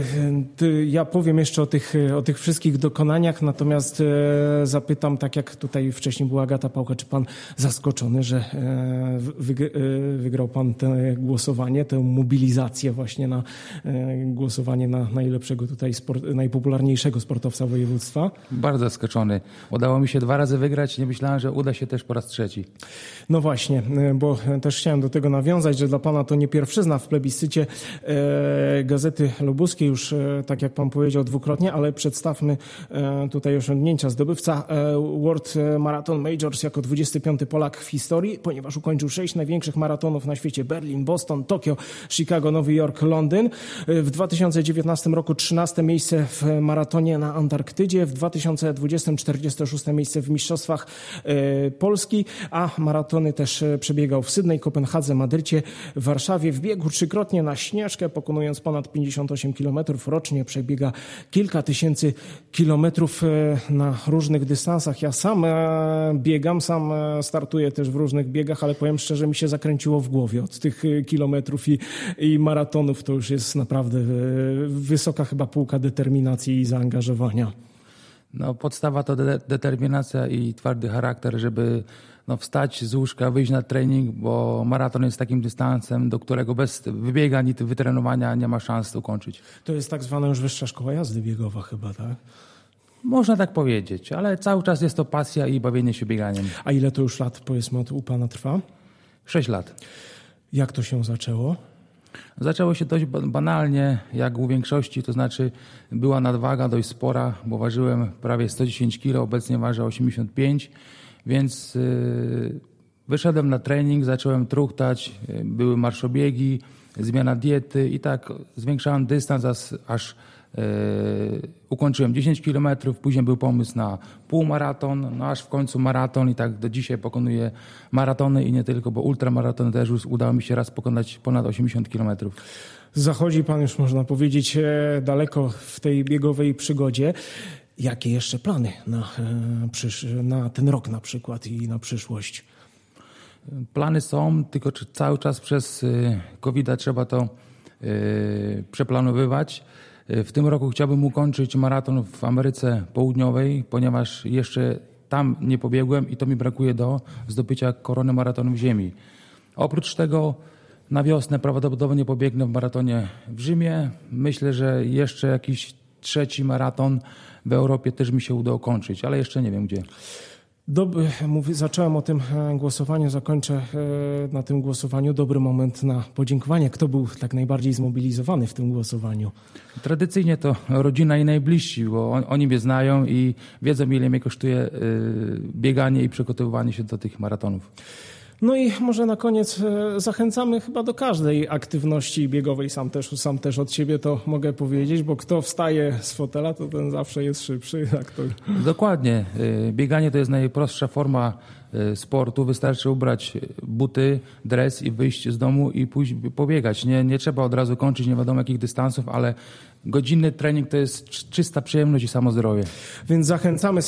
Ja powiem jeszcze o tych wszystkich dokonaniach, natomiast zapytam, tak jak tutaj wcześniej była Agata Pałka, czy pan zaskoczony, że wygrał pan te głosowanie, tę mobilizację właśnie na głosowanie na najlepszego tutaj najpopularniejszego sportowca województwa? Bardzo zaskoczony. Udało mi się 2 razy wygrać, nie myślałem, że uda się też po raz 3. No właśnie, bo też chciałem do tego nawiązać, że dla pana to nie pierwszyzna w plebiscycie Gazety Lubuskiej, już tak jak pan powiedział dwukrotnie, ale przedstawmy tutaj osiągnięcia. Zdobywca World Marathon Majors jako 25. Polak w historii, ponieważ ukończył 6 największych maratonów na świecie: Berlin, Boston, Tokio, Chicago, Nowy Jork, Londyn. W 2019 roku 13 miejsce w maratonie na Antarktydzie, w 2020 46 miejsce w Mistrzostwach Polski, a maratony też przebiegał w Sydney, Kopenhadze, Madrycie, w Warszawie. Wbiegł 3-krotnie na Śnieżkę, pokonując ponad 58 km rocznie, przebiega kilka tysięcy kilometrów na różnych dystansach. Ja sam biegam, sam startuję też w różnych biegach, ale powiem szczerze, mi się zakręciło w głowie od tych kilometrów i maratonów. To już jest naprawdę wysoka chyba półka determinacji i zaangażowania. No, podstawa to determinacja i twardy charakter, żeby wstać z łóżka, wyjść na trening, bo maraton jest takim dystansem, do którego bez wybiegań i wytrenowania nie ma szans ukończyć. To jest tak zwana już wyższa szkoła jazdy biegowa chyba, tak? Można tak powiedzieć, ale cały czas jest to pasja i bawienie się bieganiem. A ile to już lat, powiedzmy, u pana trwa? 6 lat. Jak to się zaczęło? Zaczęło się dość banalnie, jak u większości, to znaczy była nadwaga dość spora, bo ważyłem prawie 110 kg, obecnie ważę 85, więc wyszedłem na trening, zacząłem truchtać, były marszobiegi, zmiana diety i tak zwiększałem dystans, aż ukończyłem 10 km, później był pomysł na półmaraton, aż w końcu maraton i tak do dzisiaj pokonuję maratony i nie tylko, bo ultramaratony też już udało mi się raz pokonać ponad 80 km. Zachodzi pan już, można powiedzieć, daleko w tej biegowej przygodzie. Jakie jeszcze plany na ten rok na przykład i na przyszłość? Plany są, tylko cały czas przez COVID-a trzeba to przeplanowywać. W tym roku chciałbym ukończyć maraton w Ameryce Południowej, ponieważ jeszcze tam nie pobiegłem i to mi brakuje do zdobycia korony maratonu w ziemi. Oprócz tego na wiosnę prawdopodobnie pobiegnę w maratonie w Rzymie. Myślę, że jeszcze jakiś 3. maraton w Europie też mi się uda ukończyć, ale jeszcze nie wiem gdzie. Zacząłem o tym głosowaniu, zakończę na tym głosowaniu. Dobry moment na podziękowanie. Kto był tak najbardziej zmobilizowany w tym głosowaniu? Tradycyjnie to rodzina i najbliżsi, bo oni mnie znają i wiedzą, ile mnie kosztuje bieganie i przygotowywanie się do tych maratonów. No i może na koniec zachęcamy chyba do każdej aktywności biegowej. Sam też od siebie to mogę powiedzieć, bo kto wstaje z fotela, to ten zawsze jest szybszy. Tak to... Dokładnie. Bieganie to jest najprostsza forma sportu. Wystarczy ubrać buty, dres i wyjść z domu i pójść pobiegać. Nie trzeba od razu kończyć nie wiadomo jakich dystansów, ale godzinny trening to jest czysta przyjemność i samo zdrowie. Więc zachęcamy